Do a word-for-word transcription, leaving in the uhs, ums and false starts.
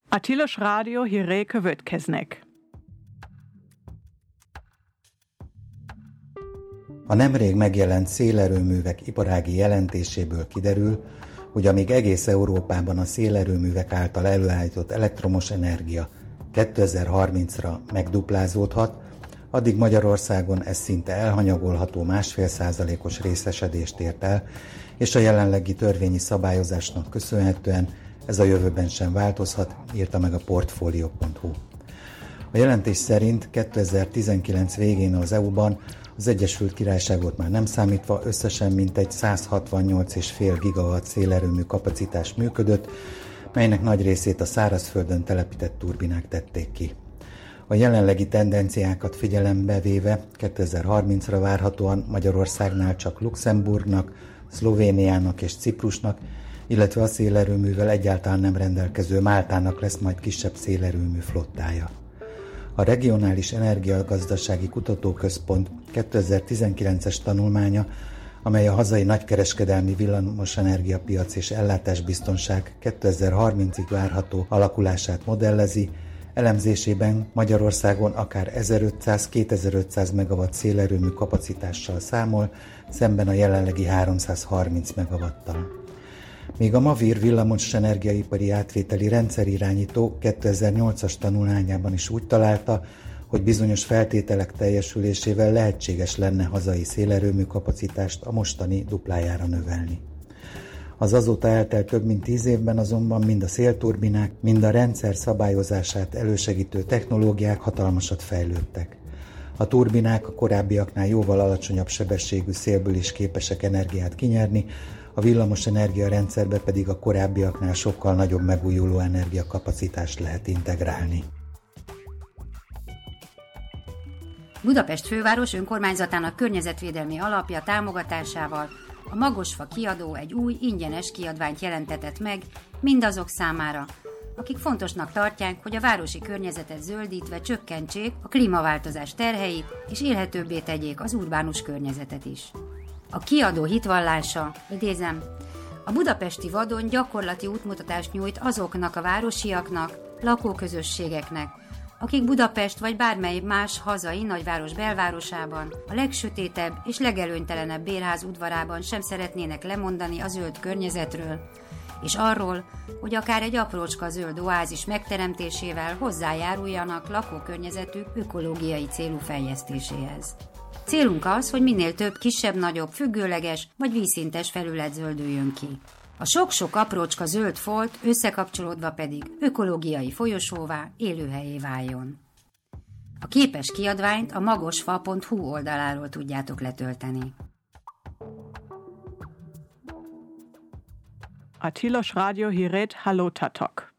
A Tilos Rádió hírei következnek. A nemrég megjelent szélerőművek iparági jelentéséből kiderül, hogy amíg egész Európában a szélerőművek által előállított elektromos energia kétezer-harmincra megduplázódhat, addig Magyarországon ez szinte elhanyagolható másfél százalékos részesedést ért el, és a jelenlegi törvényi szabályozásnak köszönhetően ez a jövőben sem változhat, írta meg a Portfolio pont hu. A jelentés szerint kétezer-tizenkilenc végén az é u-ban az Egyesült Királyságot már nem számítva összesen mintegy száz hatvannyolc egész öt gigawatt szélerőmű kapacitás működött, melynek nagy részét a szárazföldön telepített turbinák tették ki. A jelenlegi tendenciákat figyelembe véve kétezer-harmincra várhatóan Magyarországnál csak Luxemburgnak, Szlovéniának és Ciprusnak, illetve a szélerőművel egyáltalán nem rendelkező Máltának lesz majd kisebb szélerőmű flottája. A Regionális Energiagazdasági Kutatóközpont kétezer-tizenkilences tanulmánya, amely a hazai nagykereskedelmi villamosenergiapiac és ellátásbiztonság kétezer-harmincig várható alakulását modellezi, elemzésében Magyarországon akár ezerötszáz-kétezer-ötszáz megawatt szélerőmű kapacitással számol, szemben a jelenlegi háromszázharminc megawattal. Míg a Mavir villamos energiaipari átvételi rendszerirányító kétezer-nyolcas tanulmányában is úgy találta, hogy bizonyos feltételek teljesülésével lehetséges lenne hazai szélerőmű kapacitást a mostani duplájára növelni. Az azóta eltelt több mint tíz évben azonban mind a szélturbinák, mind a rendszer szabályozását elősegítő technológiák hatalmasat fejlődtek. A turbinák a korábbiaknál jóval alacsonyabb sebességű szélből is képesek energiát kinyerni, a villamos energiarendszerbe pedig a korábbiaknál sokkal nagyobb megújuló energiakapacitást lehet integrálni. Budapest főváros önkormányzatának környezetvédelmi alapja támogatásával a Magosfa kiadó egy új ingyenes kiadványt jelentetett meg mindazok számára, akik fontosnak tartják, hogy a városi környezetet zöldítve csökkentsék a klímaváltozás terheit és élhetőbbé tegyék az urbánus környezetet is. A kiadó hitvallása, idézem, a budapesti vadon gyakorlati útmutatást nyújt azoknak a városiaknak, lakóközösségeknek, akik Budapest vagy bármely más hazai nagyváros belvárosában, a legsötétebb és legelőnytelenebb bérház udvarában sem szeretnének lemondani a zöld környezetről, és arról, hogy akár egy aprócska zöld oázis megteremtésével hozzájáruljanak lakókörnyezetük ökológiai célú fejlesztéséhez. Célunk az, hogy minél több kisebb-nagyobb, függőleges vagy vízszintes felület zöldüljön ki. A sok-sok aprócska zöld folt összekapcsolódva pedig ökológiai folyosóvá, élőhelyé váljon. A képes kiadványt a magosfa pont hu oldaláról tudjátok letölteni. A Tilos Rádió hírét hallottátok.